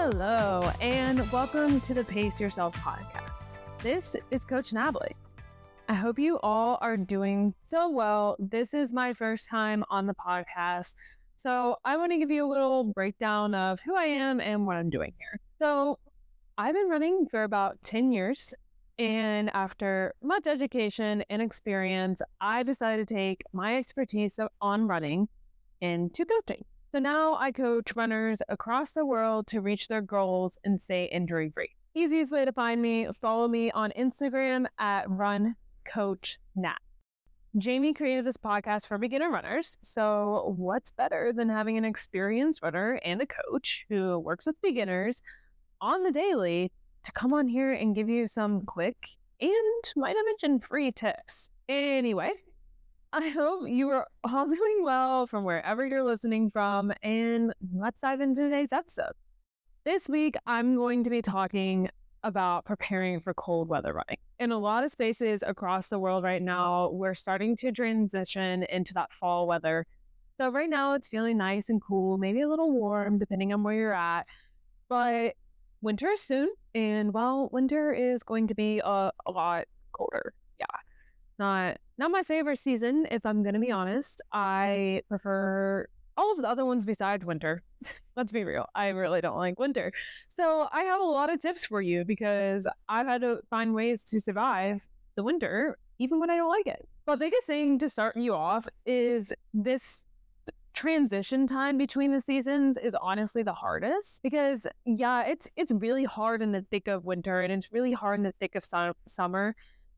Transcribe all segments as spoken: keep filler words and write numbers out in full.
Hello, and welcome to the Pace Yourself podcast. This is Coach Natalie. I hope you all are doing so well. This is my first time on the podcast, so I want to give you a little breakdown of who I am and what I'm doing here. So I've been running for about ten years, and after much education and experience, I decided to take my expertise on running into coaching. So now I coach runners across the world to reach their goals and stay injury-free. Easiest way to find me, follow me on Instagram at runcoachnat. Jamie created this podcast for beginner runners, so what's better than having an experienced runner and a coach who works with beginners on the daily to come on here and give you some quick and, might I mention, free tips. Anyway, I hope you are all doing well from wherever you're listening from, and let's dive into today's episode. This week, I'm going to be talking about preparing for cold weather running. In a lot of spaces across the world right now, we're starting to transition into that fall weather. So right now, it's feeling nice and cool, maybe a little warm, depending on where you're at, but winter is soon, and well, winter is going to be a, a lot colder. Yeah. Not not my favorite season, if I'm going to be honest. I prefer all of the other ones besides winter. Let's be real. I really don't like winter. So I have a lot of tips for you because I've had to find ways to survive the winter, even when I don't like it. But the biggest thing to start you off is this transition time between the seasons is honestly the hardest because, yeah, it's it's really hard in the thick of winter and it's really hard in the thick of su- summer.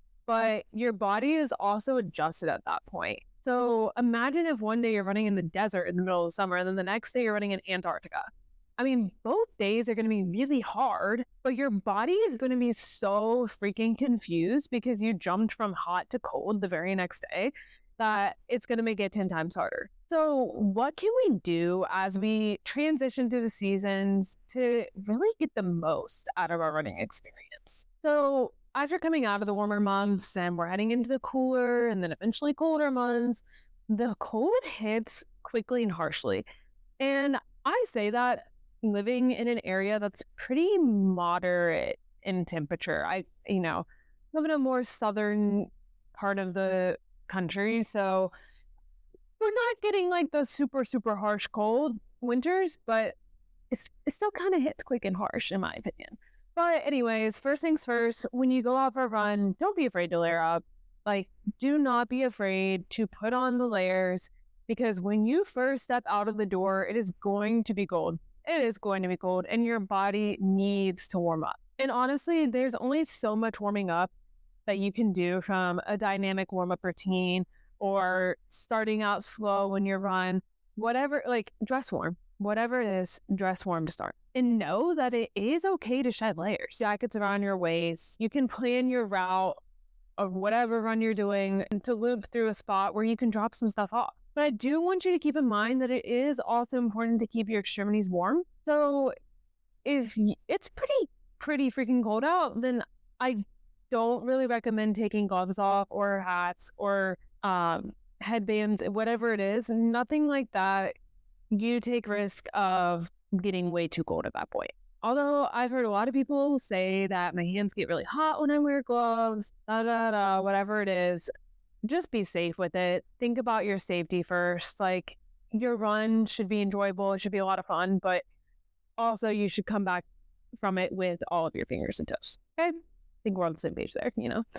But your body is also adjusted at that point. So imagine if one day you're running in the desert in the middle of summer and then the next day you're running in Antarctica. I mean, both days are going to be really hard, but your body is going to be so freaking confused because you jumped from hot to cold the very next day that it's going to make it ten times harder. So what can we do as we transition through the seasons to really get the most out of our running experience? So as you're coming out of the warmer months and we're heading into the cooler and then eventually colder months, the cold hits quickly and harshly. And I say that living in an area that's pretty moderate in temperature. I, you know, live in a more southern part of the country, so we're not getting like those super, super harsh cold winters, but it's, it still kind of hits quick and harsh in my opinion. But anyways, first things first, when you go out for a run, don't be afraid to layer up. Like, do not be afraid to put on the layers because when you first step out of the door, it is going to be cold. It is going to be cold and your body needs to warm up. And honestly, there's only so much warming up that you can do from a dynamic warm-up routine or starting out slow when you run, whatever, like dress warm. Whatever it is, dress warm to start. And know that it is okay to shed layers. Jackets around your waist. You can plan your route of whatever run you're doing and to loop through a spot where you can drop some stuff off. But I do want you to keep in mind that it is also important to keep your extremities warm. So if it's pretty, pretty freaking cold out, then I don't really recommend taking gloves off or hats or um, headbands, whatever it is. Nothing like that. You take risk of getting way too cold at that point. Although I've heard a lot of people say that my hands get really hot when I wear gloves, da da da, whatever it is, just be safe with it. Think about your safety first. Like, your run should be enjoyable. It should be a lot of fun, but also you should come back from it with all of your fingers and toes. Okay? I think we're on the same page there, you know?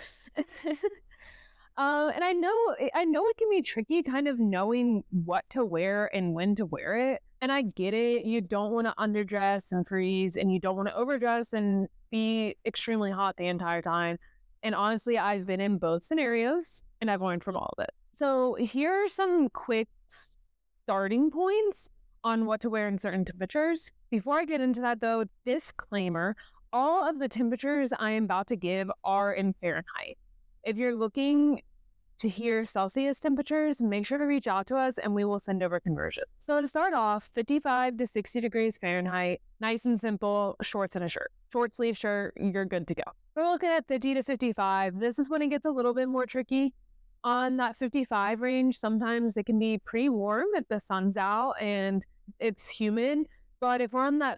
Uh, and I know I know it can be tricky kind of knowing what to wear and when to wear it. And I get it. You don't want to underdress and freeze, and you don't want to overdress and be extremely hot the entire time. And honestly, I've been in both scenarios, and I've learned from all of it. So here are some quick starting points on what to wear in certain temperatures. Before I get into that, though, disclaimer, all of the temperatures I am about to give are in Fahrenheit. If you're looking to hear Celsius temperatures, make sure to reach out to us and we will send over conversions. So to start off, fifty-five to sixty degrees Fahrenheit, nice and simple, shorts and a shirt. Short sleeve shirt, you're good to go. We're looking at fifty to fifty-five. This is when it gets a little bit more tricky. On that fifty-five range, sometimes it can be pretty warm if the sun's out and it's humid. But if we're on that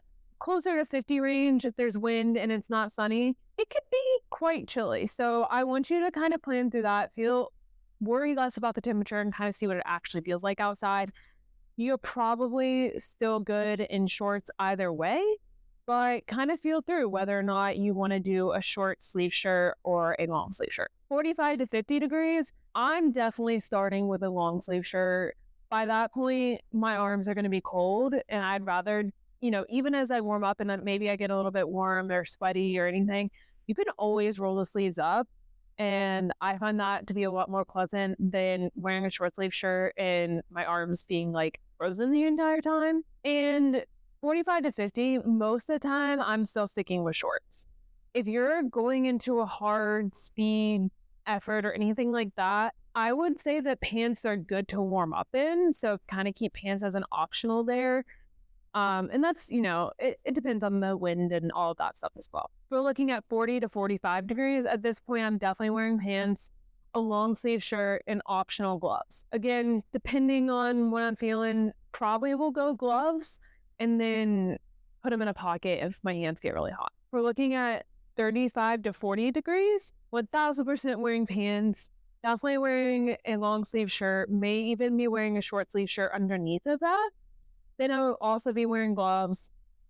closer to fifty range, if there's wind and it's not sunny, it could be quite chilly. So I want you to kind of plan through that, feel, worry less about the temperature and kind of see what it actually feels like outside. You're probably still good in shorts either way, but kind of feel through whether or not you want to do a short sleeve shirt or a long sleeve shirt. forty-five to fifty degrees, I'm definitely starting with a long sleeve shirt. By that point, my arms are going to be cold, and I'd rather, you know, even as I warm up and then maybe I get a little bit warm or sweaty or anything, you can always roll the sleeves up. And I find that to be a lot more pleasant than wearing a short sleeve shirt and my arms being like frozen the entire time. And forty-five to fifty, most of the time, I'm still sticking with shorts. If you're going into a hard speed effort or anything like that, I would say that pants are good to warm up in. So kind of keep pants as an optional there. Um, and that's, you know, it, it depends on the wind and all of that stuff as well. If we're looking at forty to forty-five degrees, at this point, I'm definitely wearing pants, a long sleeve shirt, and optional gloves. Again, depending on what I'm feeling, probably will go gloves and then put them in a pocket if my hands get really hot. We're looking at thirty-five to forty degrees, one thousand percent wearing pants, definitely wearing a long sleeve shirt, may even be wearing a short sleeve shirt underneath of that. Then I'll also be wearing gloves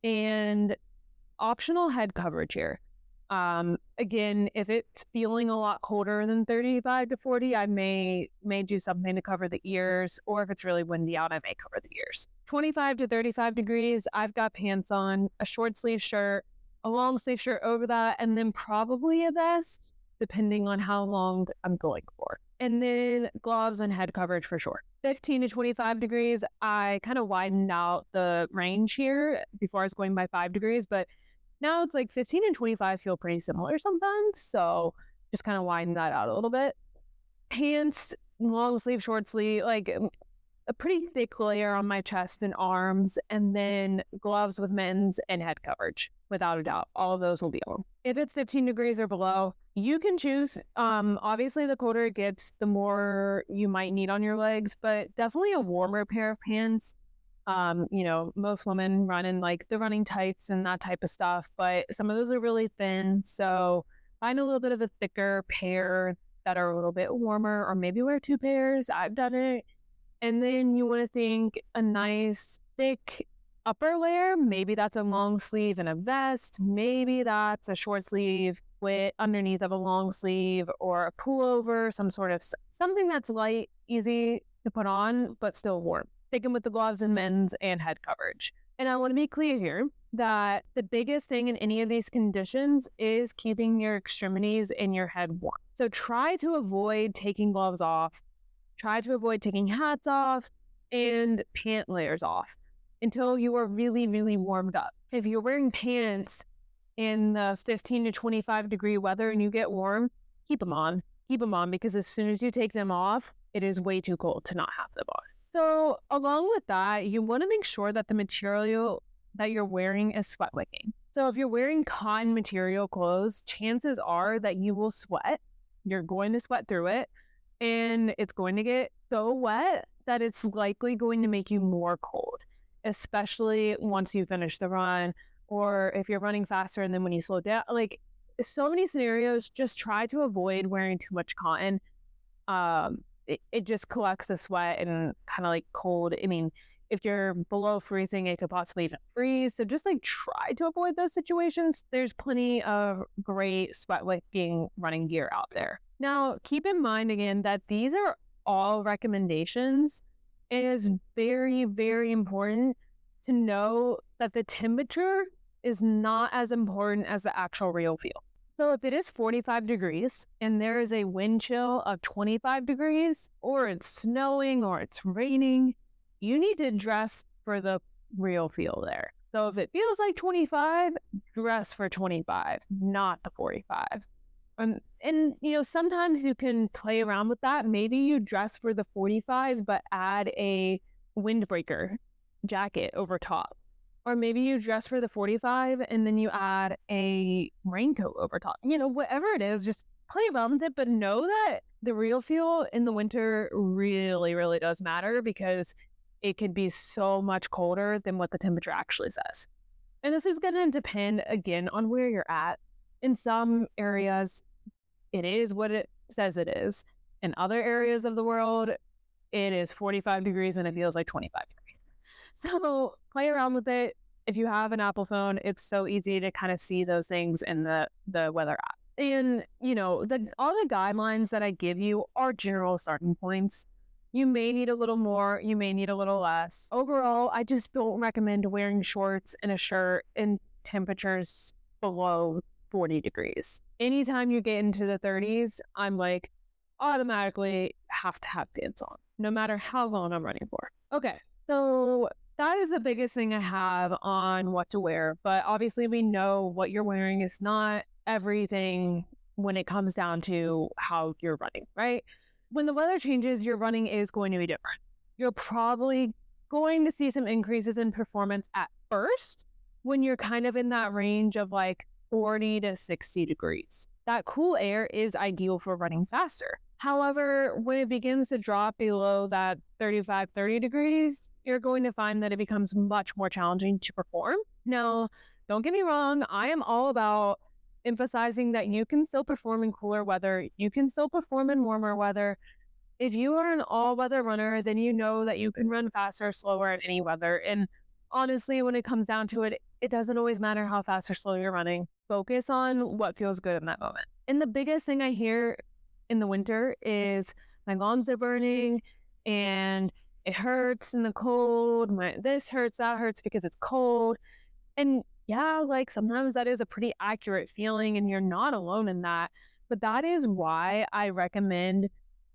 and optional head coverage here. Um, again, if it's feeling a lot colder than thirty-five to forty, I may may do something to cover the ears, or if it's really windy out, I may cover the ears. twenty-five to thirty-five degrees, I've got pants on, a short sleeve shirt, a long sleeve shirt over that, and then probably a vest, depending on how long I'm going for. And then gloves and head coverage for sure. fifteen to twenty-five degrees, I kind of widened out the range here. Before I was going by five degrees, but now it's like fifteen and twenty-five feel pretty similar sometimes. So just kind of widen that out a little bit. Pants, long sleeve, short sleeve, like a pretty thick layer on my chest and arms, and then gloves with mittens and head coverage. Without a doubt, all of those will be on. If it's fifteen degrees or below, you can choose. Um, obviously, the colder it gets, the more you might need on your legs, but definitely a warmer pair of pants. Um, you know, most women run in like the running tights and that type of stuff, but some of those are really thin. So find a little bit of a thicker pair that are a little bit warmer, or maybe wear two pairs. I've done it. And then you want to think a nice thick upper layer. Maybe that's a long sleeve and a vest. Maybe that's a short sleeve with underneath of a long sleeve, or a pullover, some sort of something that's light, easy to put on, but still warm. Take them with the gloves and mittens and head coverage. And I want to be clear here that the biggest thing in any of these conditions is keeping your extremities and your head warm. So try to avoid taking gloves off. Try to avoid taking hats off and pant layers off until you are really, really warmed up. If you're wearing pants in the fifteen to twenty-five degree weather and you get warm, keep them on. Keep them on, because as soon as you take them off, it is way too cold to not have them on. So along with that, you want to make sure that the material that you're wearing is sweat wicking. So if you're wearing cotton material clothes, chances are that you will sweat. You're going to sweat through it, and it's going to get so wet that it's likely going to make you more cold, especially once you finish the run, or if you're running faster and then when you slow down. Like, so many scenarios, just try to avoid wearing too much cotton. Um, it, it just collects the sweat and kind of like cold. I mean, if you're below freezing, it could possibly even freeze. So just like try to avoid those situations. There's plenty of great sweat wicking running gear out there. Now, keep in mind again that these are all recommendations. It is very, very important to know that the temperature is not as important as the actual real feel. So if it is forty-five degrees and there is a wind chill of twenty-five degrees, or it's snowing or it's raining, you need to dress for the real feel there. So if it feels like twenty-five, dress for twenty-five, not the forty-five. Um, and, you know, sometimes you can play around with that. Maybe you dress for the forty-five, but add a windbreaker jacket over top. Or maybe you dress for the forty-five and then you add a raincoat over top. You know, whatever it is, just play around with it, but know that the real feel in the winter really, really does matter, because it can be so much colder than what the temperature actually says. And this is going to depend, again, on where you're at. In some areas, it is what it says it is. In other areas of the world, it is forty-five degrees and it feels like twenty-five degrees. So play around with it. If you have an Apple phone, it's so easy to kind of see those things in the, the weather app. And, you know, the all the guidelines that I give you are general starting points. You may need a little more, you may need a little less. Overall, I just don't recommend wearing shorts and a shirt in temperatures below forty degrees. Anytime you get into the thirties, I'm like, automatically have to have pants on, no matter how long I'm running for. Okay, so that is the biggest thing I have on what to wear. But obviously, we know what you're wearing is not everything when it comes down to how you're running, right? When the weather changes, your running is going to be different. You're probably going to see some increases in performance at first when you're kind of in that range of like forty to sixty degrees. That cool air is ideal for running faster. However, when it begins to drop below that thirty-five, thirty degrees, you're going to find that it becomes much more challenging to perform. Now, don't get me wrong, I am all about emphasizing that you can still perform in cooler weather. You can still perform in warmer weather. If you are an all-weather runner, then you know that you can run faster or slower in any weather. And honestly, when it comes down to it, it doesn't always matter how fast or slow you're running. Focus on what feels good in that moment. And the biggest thing I hear in the winter is my lungs are burning and it hurts in the cold. My this hurts, that hurts because it's cold. And yeah, like sometimes that is a pretty accurate feeling and you're not alone in that. But that is why I recommend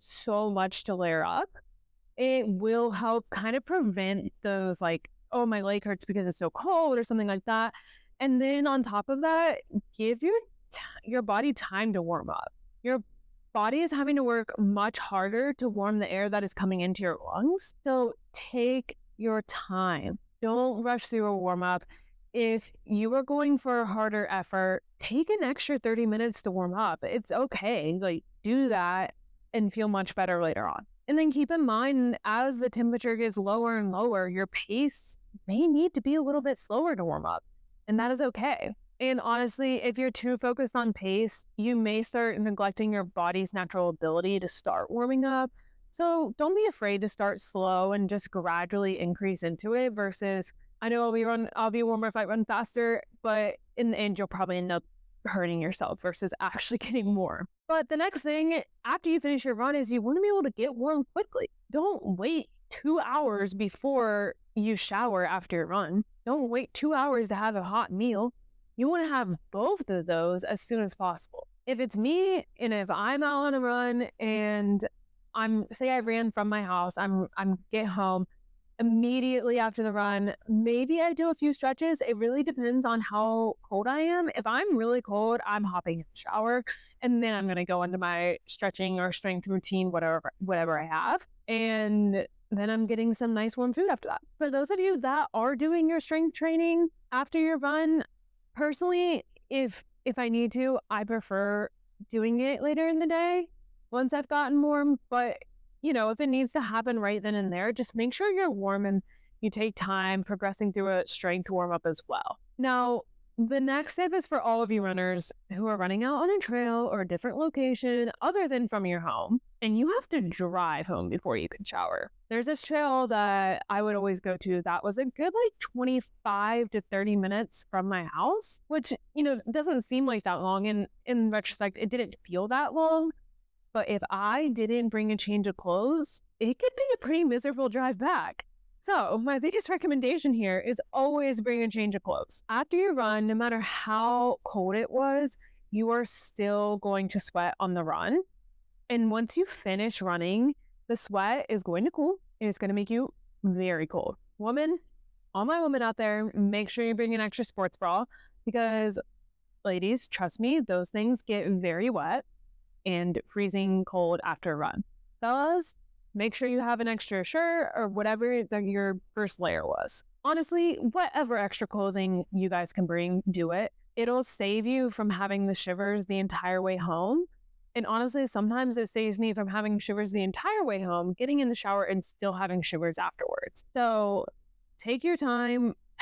so much to layer up. It will help kind of prevent those like, oh, my leg hurts because it's so cold or something like that. And then on top of that, give your t- your body time to warm up. Your body is having to work much harder to warm the air that is coming into your lungs. So take your time. Don't rush through a warm up. If you are going for a harder effort, take an extra thirty minutes to warm up. It's okay. Like, do that and feel much better later on. And then keep in mind, as the temperature gets lower and lower, your pace may need to be a little bit slower to warm up. And that is okay. And honestly, if you're too focused on pace, you may start neglecting your body's natural ability to start warming up. So don't be afraid to start slow and just gradually increase into it versus, I know I'll be run, I'll be warmer if I run faster, but in the end, you'll probably end up hurting yourself versus actually getting warm. But the next thing after you finish your run is you want to be able to get warm quickly. Don't wait two hours before you shower after your run. Don't wait two hours to have a hot meal. You want to have both of those as soon as possible. If it's me and if I'm out on a run and I'm, say I ran from my house, I'm, I'm get home, immediately after the run, maybe I do a few stretches. It really depends on how cold I am. If I'm really cold, I'm hopping in the shower and then I'm going to go into my stretching or strength routine, whatever, whatever I have. And then I'm getting some nice warm food after that. For those of you that are doing your strength training after your run, personally, if, if I need to, I prefer doing it later in the day once I've gotten warm, but you know, if it needs to happen right then and there, just make sure you're warm and you take time progressing through a strength warm up as well. Now, the next step is for all of you runners who are running out on a trail or a different location other than from your home, and you have to drive home before you can shower. There's this trail that I would always go to that was a good like twenty-five to thirty minutes from my house, which, you know, doesn't seem like that long. And in retrospect, it didn't feel that long. But if I didn't bring a change of clothes, it could be a pretty miserable drive back. So my biggest recommendation here is always bring a change of clothes. After your run, no matter how cold it was, you are still going to sweat on the run. And once you finish running, the sweat is going to cool and it's going to make you very cold. Woman, all my women out there, make sure you bring an extra sports bra because, ladies, trust me, those things get very wet and freezing cold after a run. Fellas, make sure you have an extra shirt or whatever that your first layer was. Honestly, whatever extra clothing you guys can bring, do it. It'll save you from having the shivers the entire way home. And honestly, sometimes it saves me from having shivers the entire way home, getting in the shower and still having shivers afterwards. So take your time,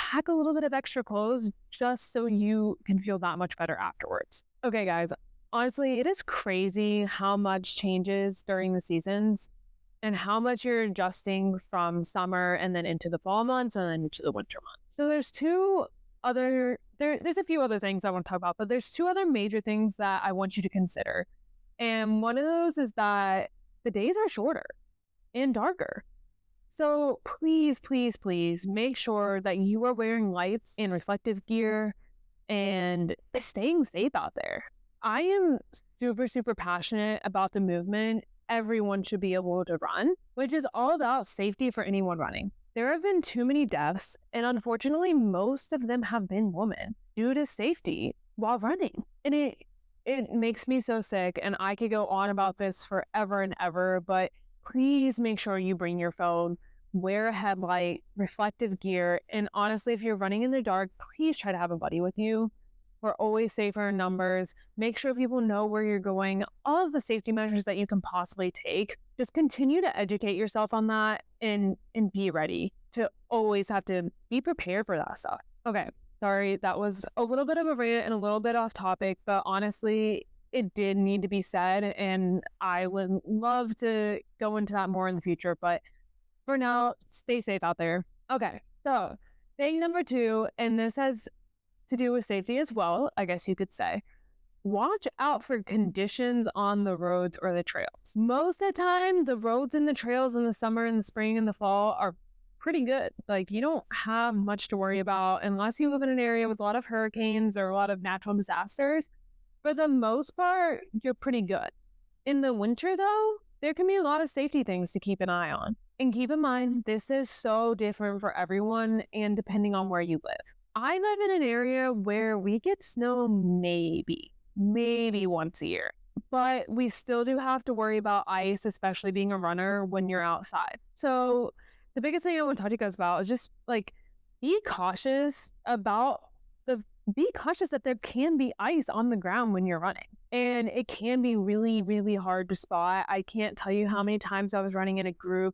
pack a little bit of extra clothes just so you can feel that much better afterwards. Okay, guys, honestly, it is crazy how much changes during the seasons and how much you're adjusting from summer and then into the fall months and then into the winter months. So there's two other, there, there's a few other things I want to talk about, but there's two other major things that I want you to consider. And one of those is that the days are shorter and darker. So please, please, please make sure that you are wearing lights and reflective gear and staying safe out there. I am super, super passionate about the movement. Everyone should be able to run, which is all about safety for anyone running. There have been too many deaths, and unfortunately, most of them have been women due to safety while running. And it it makes me so sick, and I could go on about this forever and ever, but please make sure you bring your phone, wear a headlight, reflective gear, and honestly, if you're running in the dark, please try to have a buddy with you. We're always safer in numbers. Make sure people know where you're going, all of the safety measures that you can possibly take. Just continue to educate yourself on that and, and be ready to always have to be prepared for that stuff. Okay, sorry, that was a little bit of a rant and a little bit off topic, but honestly, it did need to be said, and I would love to go into that more in the future, but for now, stay safe out there. Okay, so thing number two, and this has to do with safety as well, I guess you could say. Watch out for conditions on the roads or the trails. Most of the time, the roads and the trails in the summer and the spring and the fall are pretty good. Like, you don't have much to worry about unless you live in an area with a lot of hurricanes or a lot of natural disasters. For the most part, you're pretty good. In the winter, though, there can be a lot of safety things to keep an eye on. And keep in mind, this is so different for everyone and depending on where you live. I live in an area where we get snow maybe, maybe once a year, but we still do have to worry about ice, especially being a runner when you're outside. So the biggest thing I want to talk to you guys about is just like, be cautious about the, be cautious that there can be ice on the ground when you're running. And it can be really, really hard to spot. I can't tell you how many times I was running in a group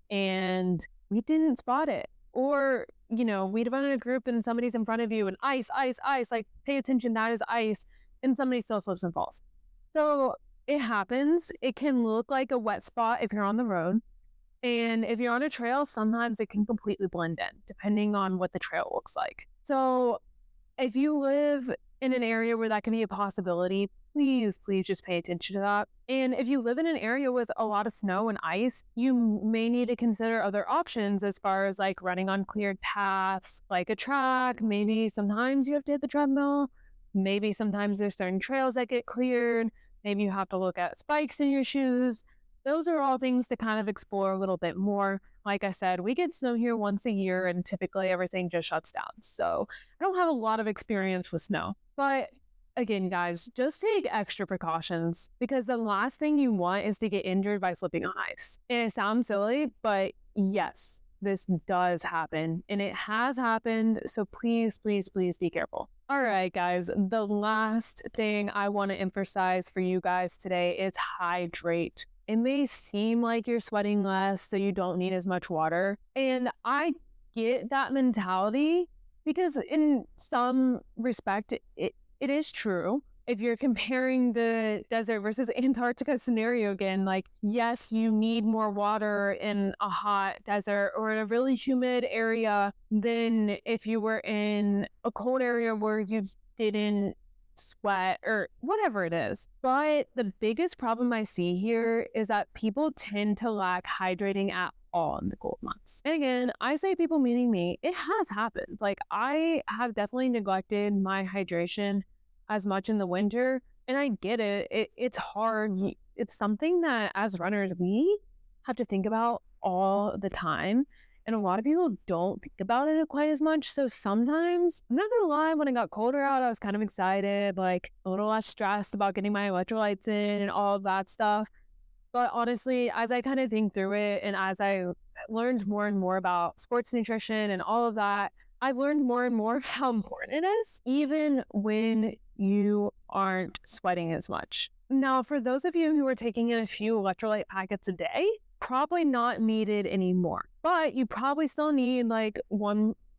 and we didn't spot it. Or, you know, we'd run in a group and somebody's in front of you and ice, ice, ice, like pay attention, that is ice. And somebody still slips and falls. So it happens. It can look like a wet spot if you're on the road. And if you're on a trail, sometimes it can completely blend in, depending on what the trail looks like. So if you live in an area where that can be a possibility, please, please just pay attention to that. And if you live in an area with a lot of snow and ice, you may need to consider other options as far as like running on cleared paths, like a track. Maybe sometimes you have to hit the treadmill. Maybe sometimes there's certain trails that get cleared. Maybe you have to look at spikes in your shoes. Those are all things to kind of explore a little bit more. Like I said, we get snow here once a year and typically everything just shuts down. So I don't have a lot of experience with snow. But again, guys, just take extra precautions because the last thing you want is to get injured by slipping on ice. And it sounds silly, but yes, this does happen and it has happened. So please, please, please be careful. All right, guys, the last thing I want to emphasize for you guys today is hydrate. It may seem like you're sweating less, so you don't need as much water. And I get that mentality because in some respect, it, it is true. If you're comparing the desert versus Antarctica scenario again, like, yes, you need more water in a hot desert or in a really humid area than if you were in a cold area where you didn't sweat or whatever it is. But the biggest problem I see here is that people tend to lack hydrating at all in the cold months. And again, I say people meaning me, it has happened. Like, I have definitely neglected my hydration as much in the winter, and I get it. it it's hard. It's something that as runners we have to think about all the time. And a lot of people don't think about it quite as much. So sometimes, I'm not gonna lie, when it got colder out, I was kind of excited, like a little less stressed about getting my electrolytes in and all of that stuff. But honestly, as I kind of think through it and as I learned more and more about sports nutrition and all of that, I've learned more and more how important it is, even when you aren't sweating as much. Now, for those of you who are taking in a few electrolyte packets a day, probably not needed anymore, but you probably still need like one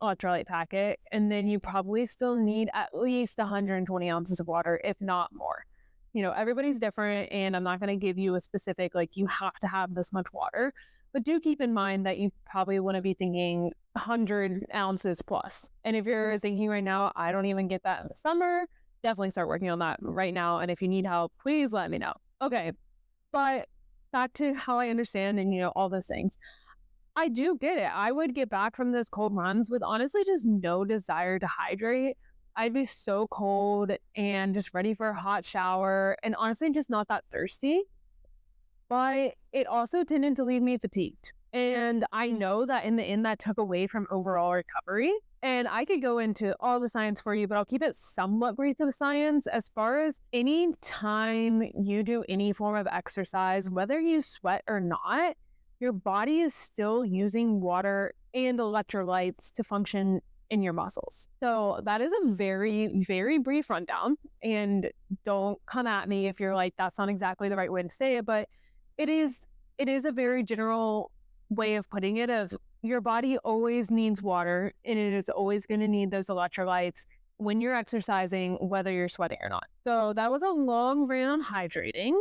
electrolyte packet, and then you probably still need at least one hundred twenty ounces of water, if not more. You know, everybody's different, and I'm not going to give you a specific, like, you have to have this much water, but do keep in mind that you probably want to be thinking one hundred ounces plus. And if you're thinking right now, I don't even get that in the summer, definitely start working on that right now. And if you need help, please let me know. Okay, but back to how I understand and, you know, all those things. I do get it. I would get back from those cold runs with honestly just no desire to hydrate. I'd be so cold and just ready for a hot shower and honestly just not that thirsty. But it also tended to leave me fatigued. And I know that in the end that took away from overall recovery. And I could go into all the science for you, but I'll keep it somewhat brief of science. As far as any time you do any form of exercise, whether you sweat or not, your body is still using water and electrolytes to function in your muscles. So that is a very, very brief rundown. And don't come at me if you're like, that's not exactly the right way to say it, but it is, it is a very general way of putting it of your body always needs water, and it is always going to need those electrolytes when you're exercising, whether you're sweating or not. So that was a long rant on hydrating.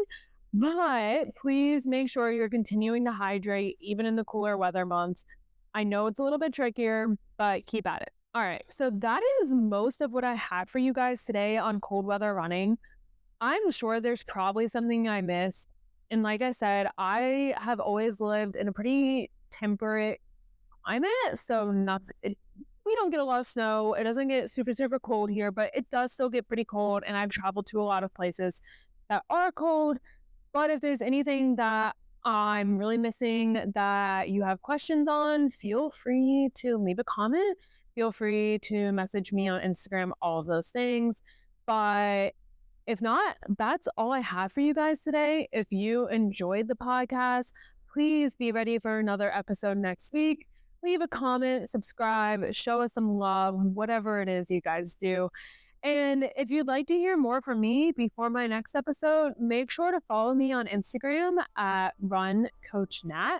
But please make sure you're continuing to hydrate even in the cooler weather months. I know it's a little bit trickier, but keep at it. All right, so that is most of what I had for you guys today on cold weather running. I'm sure there's probably something I missed. And like I said, I have always lived in a pretty temperate climate. So nothing, it, we don't get a lot of snow. It doesn't get super, super cold here, but it does still get pretty cold. And I've traveled to a lot of places that are cold. But if there's anything that I'm really missing that you have questions on, feel free to leave a comment. Feel free to message me on Instagram, all of those things. But if not, that's all I have for you guys today. If you enjoyed the podcast, please be ready for another episode next week. Leave a comment, subscribe, show us some love, whatever it is you guys do. And if you'd like to hear more from me before my next episode, make sure to follow me on Instagram at Run Coach Nat.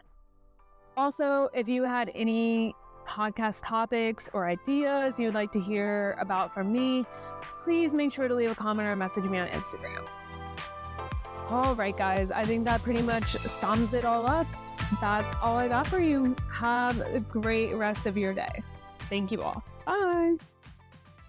Also, if you had any podcast topics or ideas you'd like to hear about from me, please make sure to leave a comment or message me on Instagram. All right, guys, I think that pretty much sums it all up. That's all I got for you. Have a great rest of your day. Thank you all. Bye.